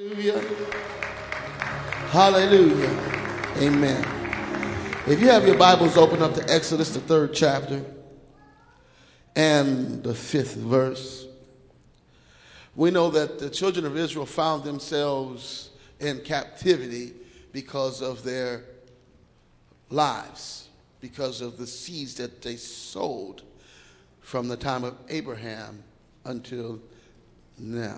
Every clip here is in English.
Hallelujah. Hallelujah. Amen. If you have your Bibles, open up to Exodus, the 3rd chapter and the 5th verse. We know that the children of Israel found themselves in captivity because of their lives, because of the seeds that they sowed from the time of Abraham until now.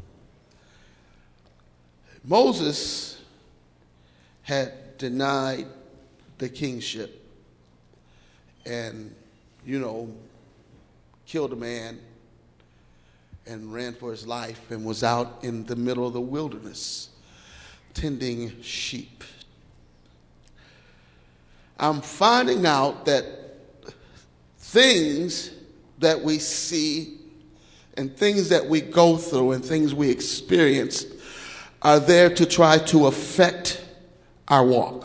Moses had denied the kingship and, killed a man and ran for his life and was out in the middle of the wilderness tending sheep. I'm finding out that things that we see and things that we go through and things we experience are there to try to affect our walk.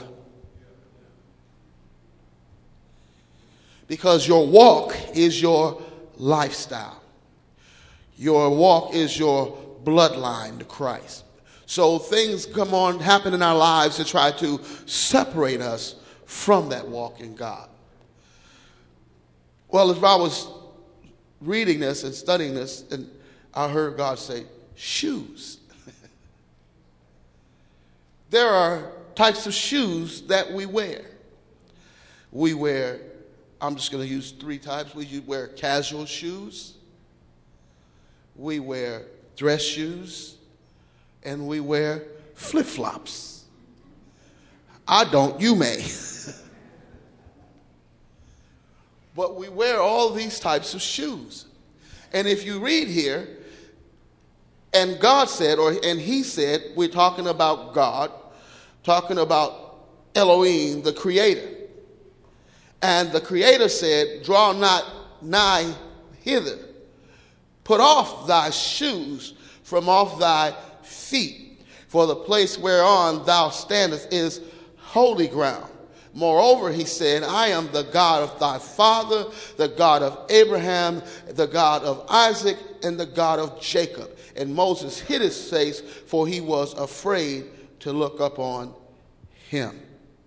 Because your walk is your lifestyle. Your walk is your bloodline to Christ. So things happen in our lives to try to separate us from that walk in God. Well, if I was reading this and studying this, and I heard God say, shoes. There are types of shoes that we wear. We wear, I'm just going to use 3 types. We wear casual shoes. We wear dress shoes. And we wear flip-flops. I don't, you may. But we wear all these types of shoes. And if you read here, and God said, and he said, we're talking about God, talking about Elohim, the creator. And the creator said, draw not nigh hither. Put off thy shoes from off thy feet. For the place whereon thou standest is holy ground. Moreover, he said, I am the God of thy father, the God of Abraham, the God of Isaac, and the God of Jacob. And Moses hid his face, for he was afraid to look upon him.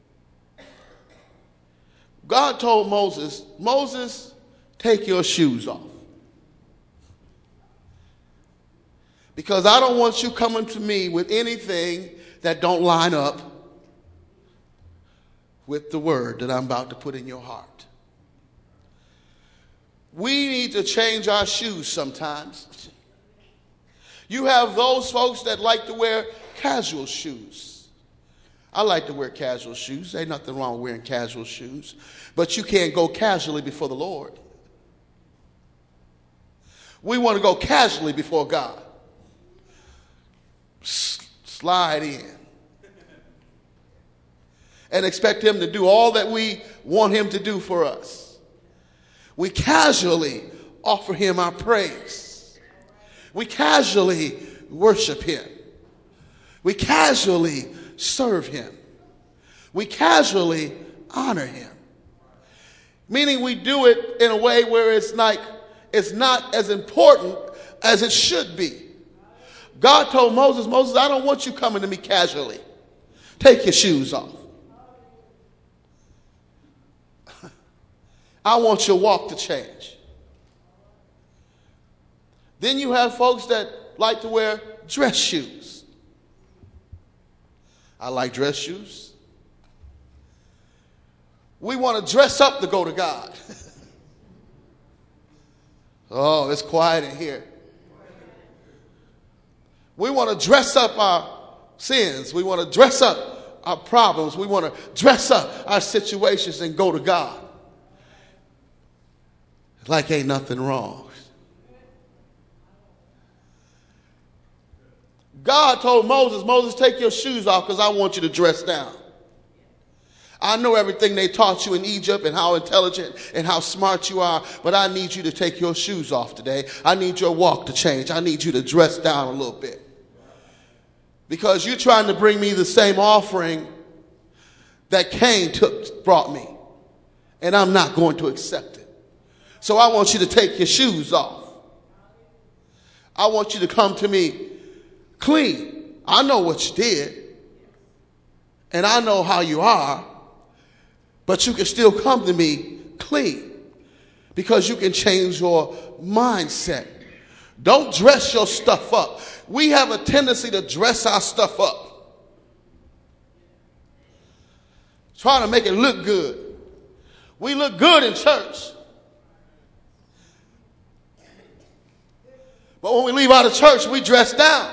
God told Moses, Moses, take your shoes off. Because I don't want you coming to me with anything that don't line up with the word that I'm about to put in your heart. We need to change our shoes sometimes. You have those folks that like to wear casual shoes. I like to wear casual shoes. Ain't nothing wrong with wearing casual shoes. But you can't go casually before the Lord. We want to go casually before God. Slide in. And expect him to do all that we want him to do for us. We casually offer him our praise. We casually worship him. We casually serve him. We casually honor him. Meaning we do it in a way where it's not as important as it should be. God told Moses, Moses, I don't want you coming to me casually. Take your shoes off. I want your walk to change. Then you have folks that like to wear dress shoes. I like dress shoes. We want to dress up to go to God. Oh, it's quiet in here. We want to dress up our sins. We want to dress up our problems. We want to dress up our situations and go to God. Like ain't nothing wrong. God told Moses, Moses, take your shoes off because I want you to dress down. I know everything they taught you in Egypt and how intelligent and how smart you are, but I need you to take your shoes off today. I need your walk to change. I need you to dress down a little bit. Because you're trying to bring me the same offering that Cain brought me. And I'm not going to accept it. So I want you to take your shoes off. I want you to come to me clean. I know what you did, and I know how you are, but you can still come to me clean because you can change your mindset. Don't dress your stuff up. We have a tendency to dress our stuff up, trying to make it look good. We look good in church, but when we leave out of church, we dress down.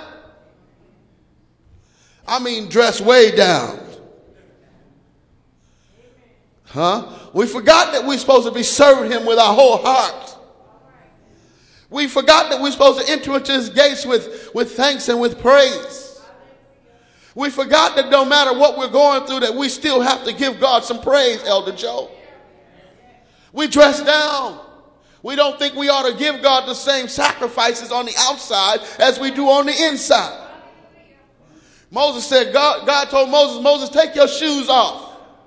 I mean, dress way down. We forgot that we're supposed to be serving him with our whole heart. We forgot that we're supposed to enter into his gates with thanks and with praise. We forgot that no matter what we're going through, that we still have to give God some praise, Elder Joe. We dress down. We don't think we ought to give God the same sacrifices on the outside as we do on the inside. Moses said, God told Moses, take your shoes off.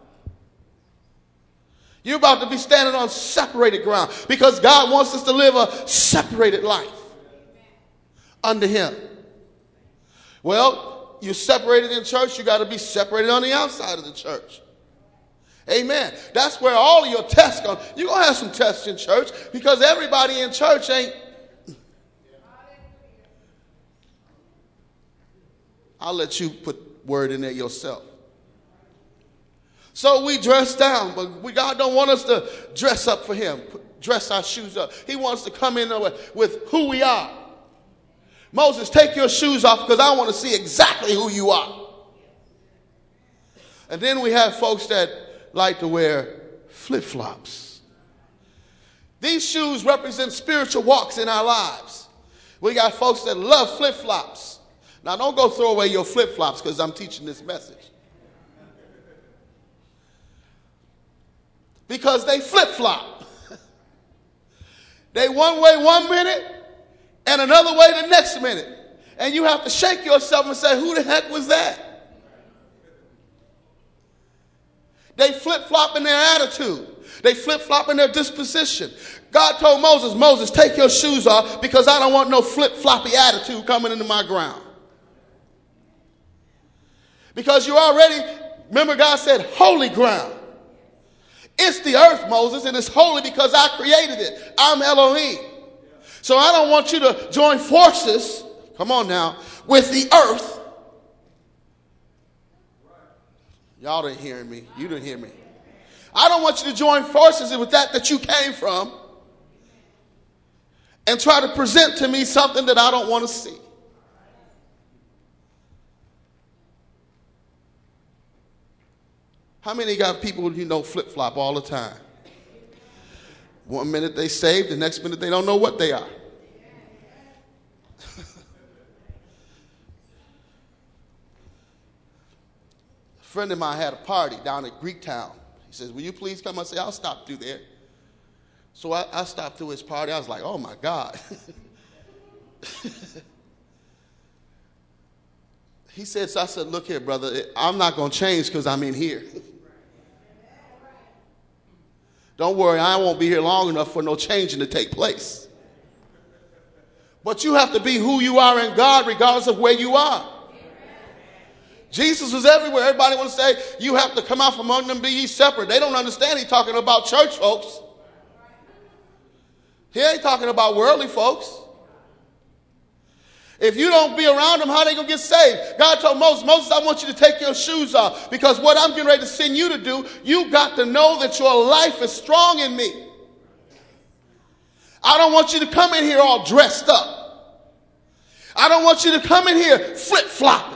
You're about to be standing on separated ground because God wants us to live a separated life under him. Well, you're separated in church, you got to be separated on the outside of the church. Amen. That's where all of your tests come. You're going to have some tests in church because everybody in church ain't. I'll let you put word in there yourself. So we dress down, but God don't want us to dress up for him, dress our shoes up. He wants to come in with who we are. Moses, take your shoes off because I want to see exactly who you are. And then we have folks that like to wear flip-flops. These shoes represent spiritual walks in our lives. We got folks that love flip-flops. Now, don't go throw away your flip-flops because I'm teaching this message. Because they flip-flop. They one way 1 minute and another way the next minute. And you have to shake yourself and say, who the heck was that? They flip-flop in their attitude. They flip-flop in their disposition. God told Moses, take your shoes off because I don't want no flip-floppy attitude coming into my ground. Because you already, remember God said, holy ground. It's the earth, Moses, and it's holy because I created it. I'm Elohim. So I don't want you to join forces, come on now, with the earth. Y'all didn't hear me. You didn't hear me. I don't want you to join forces with that you came from and try to present to me something that I don't want to see. How many got people flip-flop all the time? 1 minute they saved, the next minute they don't know what they are. A friend of mine had a party down at Greektown. He says, will you please come? I said, I'll stop through there. So I stopped through his party. I was like, oh my God. He said, so I said, look here, brother, I'm not going to change because I'm in here. Don't worry, I won't be here long enough for no changing to take place. But you have to be who you are in God regardless of where you are. Jesus was everywhere. Everybody wants to say, you have to come out from among them, be ye separate. They don't understand he's talking about church folks. He ain't talking about worldly folks. If you don't be around them, how are they going to get saved? God told Moses, I want you to take your shoes off because what I'm getting ready to send you to do, you got to know that your life is strong in me. I don't want you to come in here all dressed up. I don't want you to come in here flip-flopping.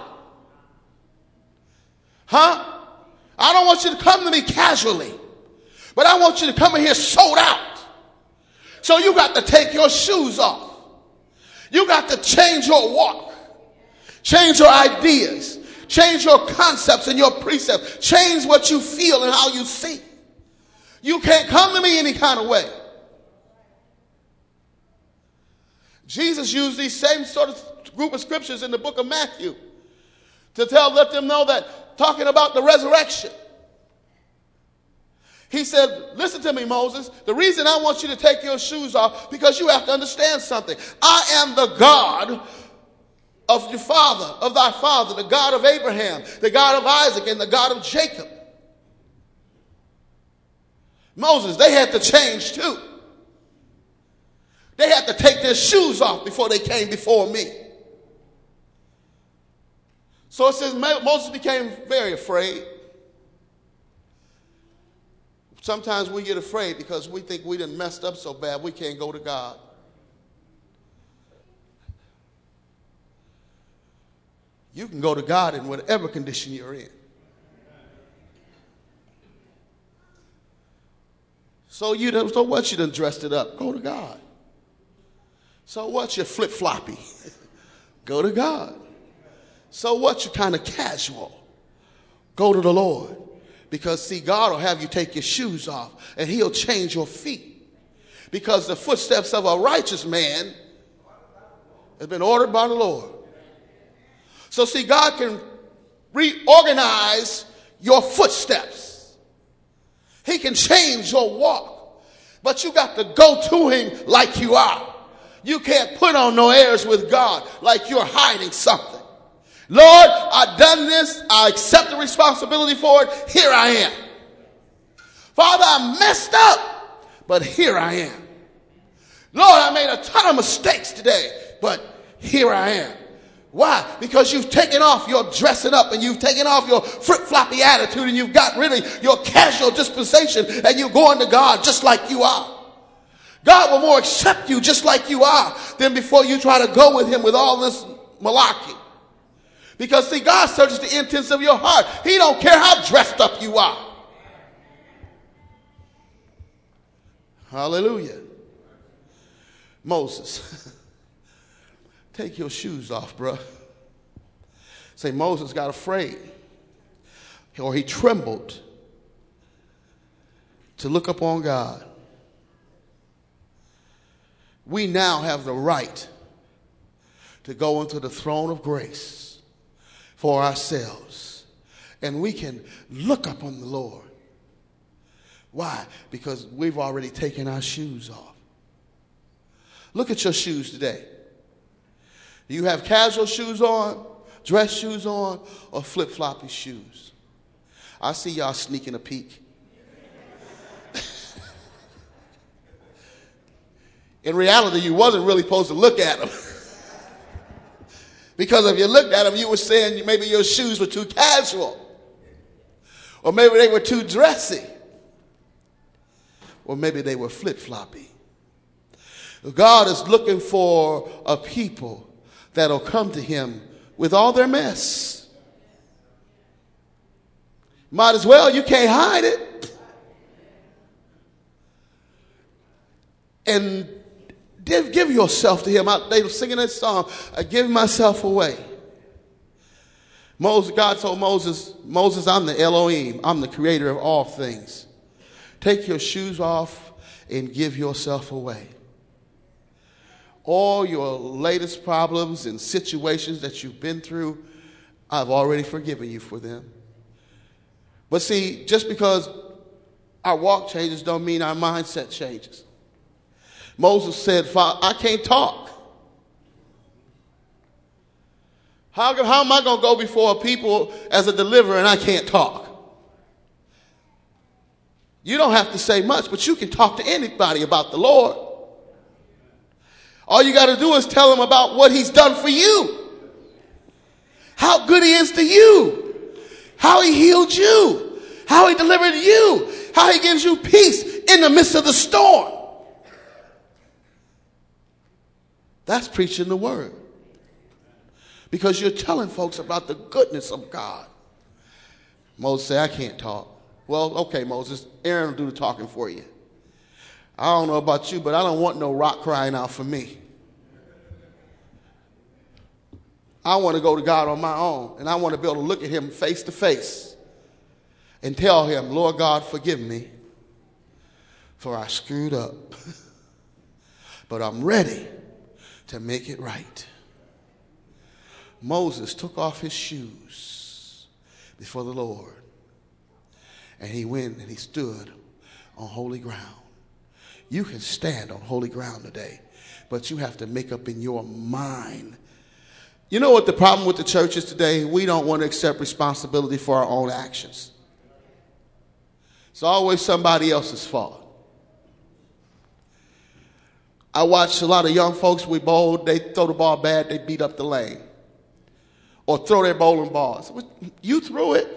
I don't want you to come to me casually, but I want you to come in here sold out. So you got to take your shoes off. You got to change your walk, change your ideas, change your concepts and your precepts, change what you feel and how you see. You can't come to me any kind of way. Jesus used these same sort of group of scriptures in the book of Matthew to let them know that, talking about the resurrection. He said, listen to me, Moses. The reason I want you to take your shoes off, because you have to understand something. I am the God of your father, of thy father, the God of Abraham, the God of Isaac, and the God of Jacob. Moses, they had to change too. They had to take their shoes off before they came before me. So it says Moses became very afraid. Sometimes we get afraid because we think we done messed up so bad we can't go to God. You can go to God in whatever condition you're in. So what, you done dressed it up? Go to God. So what, you're flip-floppy? Go to God. So what, you're kind of casual? Go to the Lord. Because see, God will have you take your shoes off and he'll change your feet. Because the footsteps of a righteous man has been ordered by the Lord. So see, God can reorganize your footsteps. He can change your walk. But you got to go to him like you are. You can't put on no airs with God like you're hiding something. Lord, I've done this. I accept the responsibility for it. Here I am. Father, I messed up, but here I am. Lord, I made a ton of mistakes today, but here I am. Why? Because you've taken off your dressing up and you've taken off your flip-floppy attitude and you've got rid of your casual disposition and you're going to God just like you are. God will more accept you just like you are than before you try to go with him with all this malarkey. Because see, God searches the intents of your heart. He don't care how dressed up you are. Hallelujah. Moses, take your shoes off, bro. Say, Moses got afraid, or he trembled to look upon God. We now have the right to go into the throne of grace for ourselves. And we can look upon the Lord. Why? Because we've already taken our shoes off. Look at your shoes today. Do you have casual shoes on, dress shoes on, or flip-floppy shoes? I see y'all sneaking a peek. In reality, you wasn't really supposed to look at them. Because if you looked at them, you were saying maybe your shoes were too casual. Or maybe they were too dressy. Or maybe they were flip-floppy. God is looking for a people that'll come to him with all their mess. Might as well, you can't hide it. And give yourself to him. They were singing that song, I give myself away. God told Moses, I'm the Elohim. I'm the creator of all things. Take your shoes off and give yourself away. All your latest problems and situations that you've been through, I've already forgiven you for them. But see, just because our walk changes don't mean our mindset changes. Moses said, I can't talk. How am I going to go before people as a deliverer and I can't talk? You don't have to say much, but you can talk to anybody about the Lord. All you got to do is tell him about what he's done for you. How good he is to you. How he healed you. How he delivered you. How he gives you peace in the midst of the storm. That's preaching the word. Because you're telling folks about the goodness of God. Moses said, I can't talk. Well, okay, Moses, Aaron will do the talking for you. I don't know about you, but I don't want no rock crying out for me. I want to go to God on my own, and I want to be able to look at him face to face and tell him, Lord God, forgive me, for I screwed up. But I'm ready to make it right. Moses took off his shoes before the Lord, and he went and he stood on holy ground. You can stand on holy ground today, but you have to make up in your mind. You know what the problem with the church is today? We don't want to accept responsibility for our own actions. It's always somebody else's fault. I watch a lot of young folks with bowl, they throw the ball bad, they beat up the lane. Or throw their bowling balls. You threw it.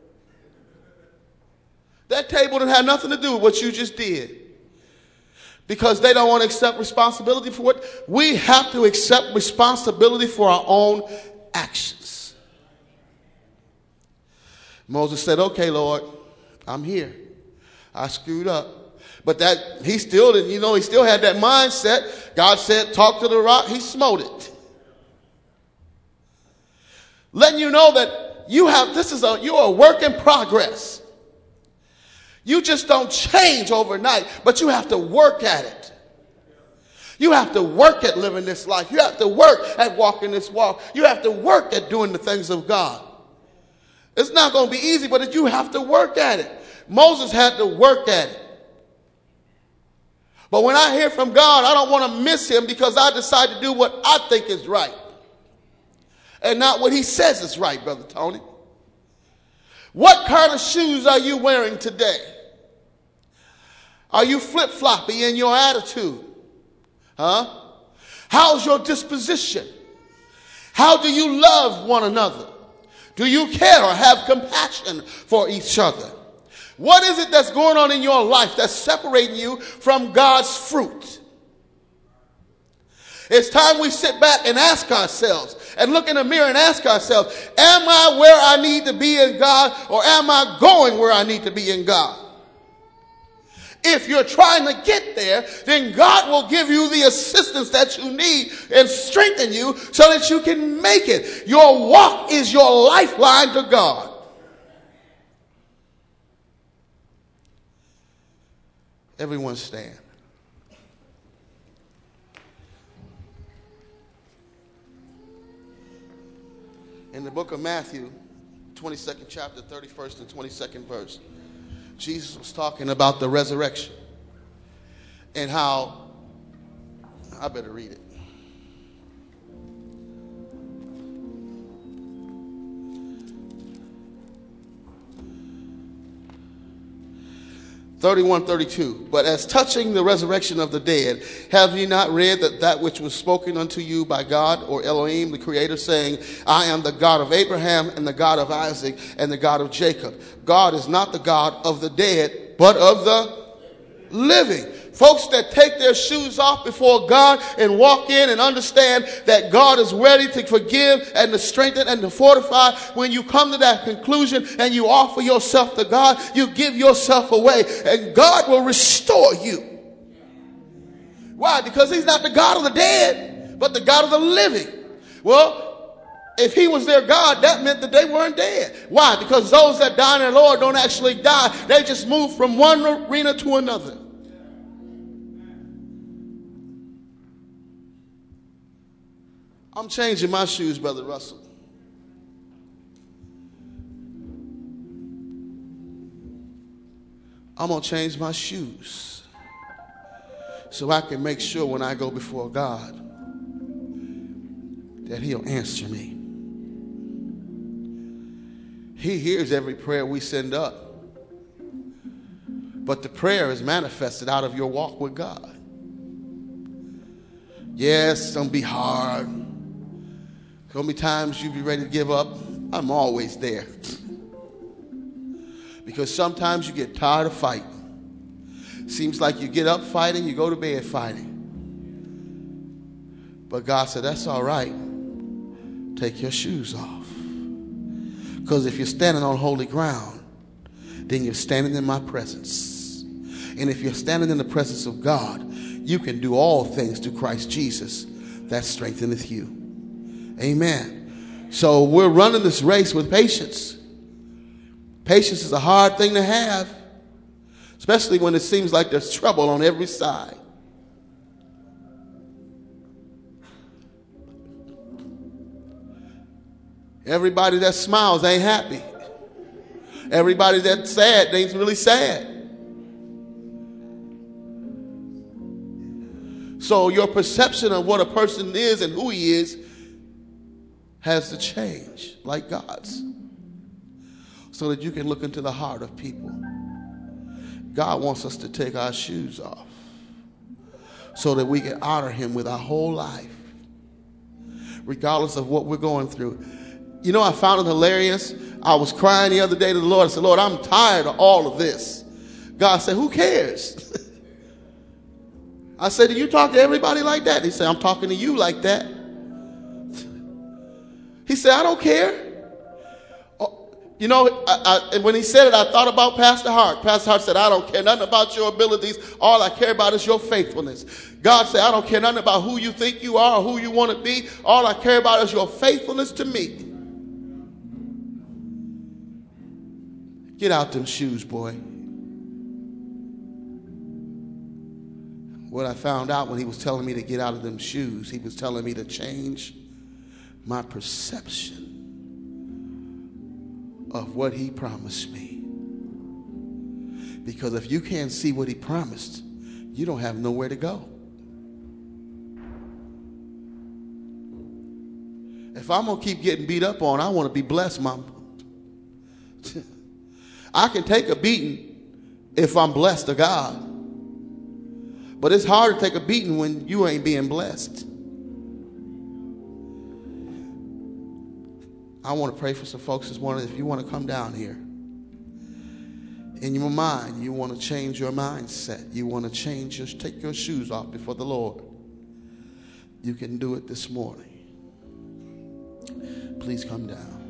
That table didn't have nothing to do with what you just did. Because they don't want to accept responsibility for what we have to accept responsibility for our own actions. Moses said, okay, Lord, I'm here. I screwed up. But that he still didn't, he still had that mindset. God said, talk to the rock. He smote it. Letting you know that you're a work in progress. You just don't change overnight, but you have to work at it. You have to work at living this life. You have to work at walking this walk. You have to work at doing the things of God. It's not going to be easy, but you have to work at it. Moses had to work at it. But when I hear from God, I don't want to miss him because I decide to do what I think is right. And not what he says is right, Brother Tony. What kind of shoes are you wearing today? Are you flip-floppy in your attitude? How's your disposition? How do you love one another? Do you care or have compassion for each other? What is it that's going on in your life that's separating you from God's fruit? It's time we sit back and ask ourselves and look in the mirror and ask ourselves, am I where I need to be in God, or am I going where I need to be in God? If you're trying to get there, then God will give you the assistance that you need and strengthen you so that you can make it. Your walk is your lifeline to God. Everyone stand. In the book of Matthew, 22nd chapter, 31st and 22nd verse, Jesus was talking about the resurrection and how, I better read it. 31:32. But as touching the resurrection of the dead, have ye not read that which was spoken unto you by God, or Elohim, the Creator, saying, I am the God of Abraham and the God of Isaac and the God of Jacob. God is not the God of the dead, but of the living. Folks that take their shoes off before God and walk in and understand that God is ready to forgive and to strengthen and to fortify. When you come to that conclusion and you offer yourself to God, you give yourself away and God will restore you. Why? Because he's not the God of the dead, but the God of the living. Well, if he was their God, that meant that they weren't dead. Why? Because those that die in the Lord don't actually die. They just move from one arena to another. I'm changing my shoes, Brother Russell. I'm going to change my shoes so I can make sure when I go before God that he'll answer me. He hears every prayer we send up. But the prayer is manifested out of your walk with God. Yes, it's going to be hard. There's going to be times you'll be ready to give up. I'm always there. Because sometimes you get tired of fighting. Seems like you get up fighting, you go to bed fighting. But God said, that's all right. Take your shoes off. Because if you're standing on holy ground, then you're standing in my presence. And if you're standing in the presence of God, you can do all things through Christ Jesus that strengtheneth you. Amen. So we're running this race with patience. Patience is a hard thing to have, especially when it seems like there's trouble on every side. Everybody that smiles ain't happy. Everybody that's sad ain't really sad. So your perception of what a person is and who he is has to change like God's, so that you can look into the heart of people. God wants us to take our shoes off so that we can honor him with our whole life, regardless of what we're going through. You know, I found it hilarious. I was crying the other day to the Lord. I said, Lord, I'm tired of all of this. God said, who cares? I said, do you talk to everybody like that? He said, I'm talking to you like that. He said, I don't care. You know, when he said it, I thought about Pastor Hart. Pastor Hart said, I don't care nothing about your abilities. All I care about is your faithfulness. God said, I don't care nothing about who you think you are or who you want to be. All I care about is your faithfulness to me. Get out them shoes, boy. What I found out when he was telling me to get out of them shoes, he was telling me to change my perception of what he promised me. Because if you can't see what he promised, you don't have nowhere to go. If I'm going to keep getting beat up on, I want to be blessed, Mama. I can take a beating if I'm blessed to God. But it's hard to take a beating when you ain't being blessed. I want to pray for some folks this morning. If you want to come down here, in your mind, you want to change your mindset. You want to take your shoes off before the Lord. You can do it this morning. Please come down.